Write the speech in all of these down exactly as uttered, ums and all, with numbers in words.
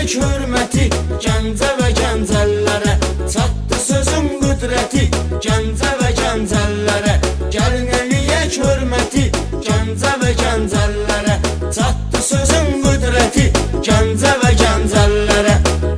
eliyək hörməti Gəncə və gəncəllərə çatdı sözün qüdrəti Gəncə və gəncəllərə gəlin eliyək hörməti Gəncə və gəncəllərə çatdı sözün qüdrəti Gəncə və gəncəllərə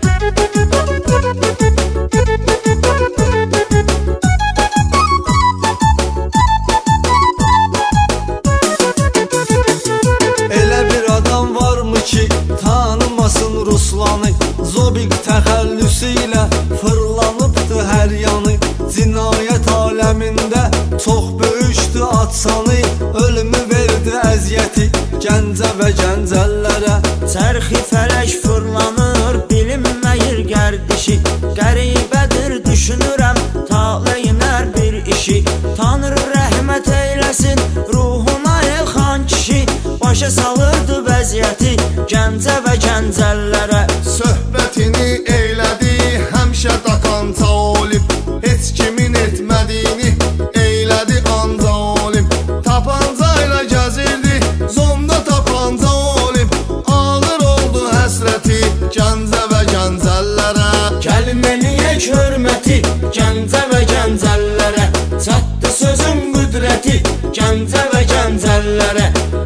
ki tanımasın Ruslanı Zobik təxəllüsü ilə fırlanıbdı hər yanı Cinayət aləmində çox böyüşdü atsanı Ölümü verdi əziyyəti Gəncə və gəncəllərə Çərxi fələk fırlanır bilinməyir gərdişi Qəribədir düşünürəm taleyim hər bir işi Tanrı rəhmət eyləsin ruhuna elxan kişi Başa salırdı vəziyyəti Gəncə və gəncəllərə Söhbətini eylədi həmişə dakanca olib Heç kimin etmədiyini eylədi anca olib Tapanca ilə gəzirdi zonda tapanca olib Ağır oldu həsrəti Gəncə və gəncəllərə Gəlin eliyək hörməti Gəncə və gəncəllərə çatdı sözün qüdrəti Gəncə və gəncəllərə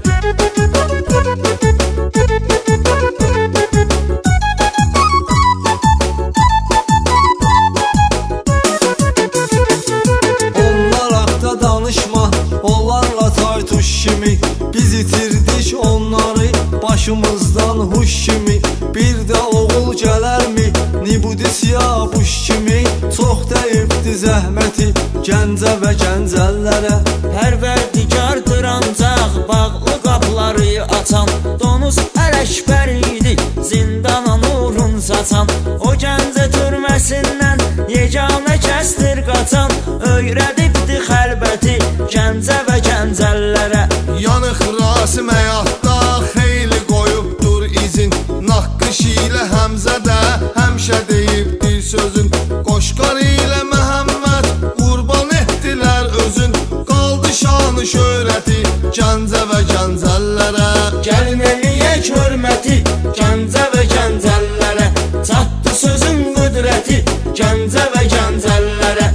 Onlarla taytuş kimi Biz itirdik onları Başımızdan huş kimi Bir də oğul gələrmi Nibudi siyabuş kimi Çox dəyibdi zəhməti Gəncə və gəncəllərə Pərverdigardır ancaq bağlı qapıları açan Donuz ələkbər idi zindana nurun saçan O Gəncə türməsindən yeganə kəsdir qaçan Öyrədibdi xəlbəti Gəncə və gəncəllərə Yanıq Rasim həyatda xeyli qoyubdur izin Naqqış ilə Həmzədə həmişə deyibdir sözün Qoşqar ilə Məhəmməd qurban etdilər özün Qaldı şanı şöhrəti Gəncə və gəncəllərə Gəlin eliyək hörməti Gəncə və gəncəllərə çatdı sözün qüdrəti Gəncə və gəncəllərə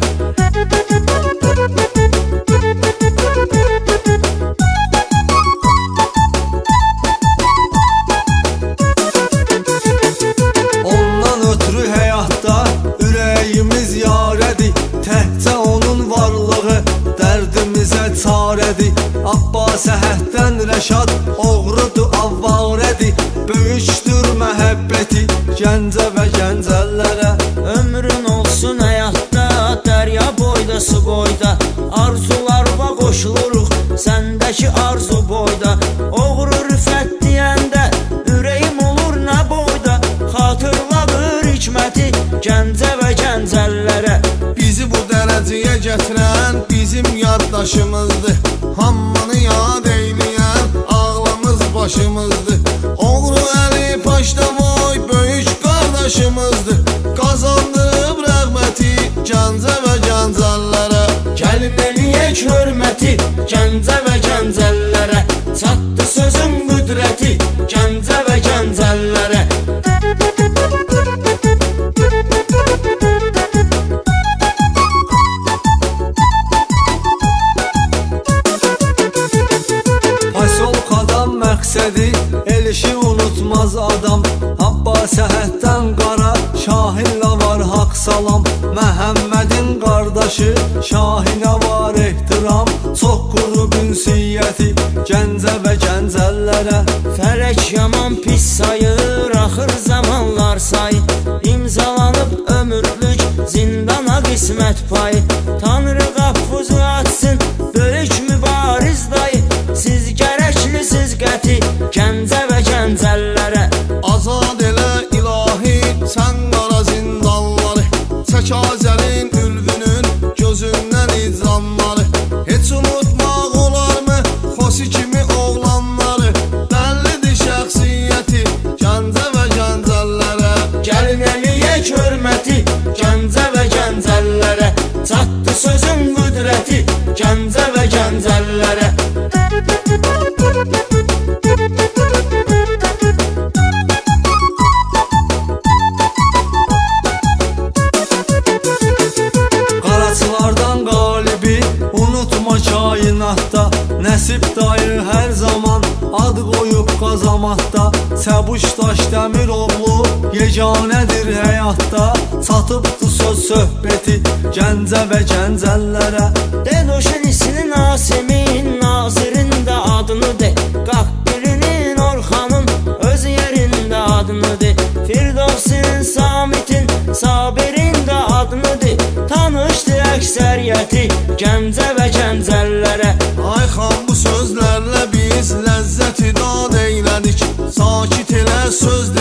Ondan ötürü həyatda ürəyimiz yarədir Təhcə onun varlığı dərdimizə çarədir Abbas Əhəddən Rəşad oğrudur avvarədir Böyükdür məhəbbəti Gəncə və gəncəllərə Ömrün olsun həyatda dərya boyda su boyda Arzularıma qoşuluruq səndəki arzu boyda Oğru rüfət deyəndə ürəyim olur nə boyda Xatırladır hikməti Gəncə və gəncəllərə Bizi bu dərəcəyə gətirən bizim yaddaşımızdır Hamını yad eyləyən ağlamız başımızdır Oğru Əli Paşdavoy böyük qardaşımızdır Qazandırıb rəğməti Gəncə və gəncəllərə Gəlin eliyək hörməti Gəncə və gəncəllərə çatdı sözün qüdrəti Gəncə və gəncəllərə Pasolkadan məqsədi el işi unutmaz adam Abbas Əhəddən qara Şahinlə var haqq salam Məhəmmədin qardaşı Şahinə var ehtiram Çox qurub ünsiyyəti Gəncə və gəncəllərə Fələk yaman pis sayır axır zamanlar sayı İmzalanıb ömürlük zindana qismət payı Tanrı qapfuzu açsın böyük mübariz dayı Siz gərəklisiz qəti Gəncə və gəncəllərə Azad elə ilahi sən qara zindanları Çək Azərin ülvünün gözündən icranları Heç unutmaq olarmı Xosi kimi oğlanları Bəllidir şəxsiyyəti Gəncə və gəncəllərə Gəlin eliyək hörməti Gəncə və gəncəllərə çatdı sözün qüdrəti Gəncə və gəncəllərə qoyub qazamatda. Səbuş Daşdəmiroğlu yeganədir həyatda. Çatıbdı söz söhbəti Gəncə və gəncəllərə. Dedoşun isini Nasimin, Nazirin də adını de. Qalx birinin Orxanın öz yerində adını de. Firdovsinin, Samitin, Sabirin də adını de. Tanışdı əksəriyyəti Gəncə və gəncəllərə. Ay xan, bu sözlərlə biz ləzzəti dad eylədik. Sakit elə söz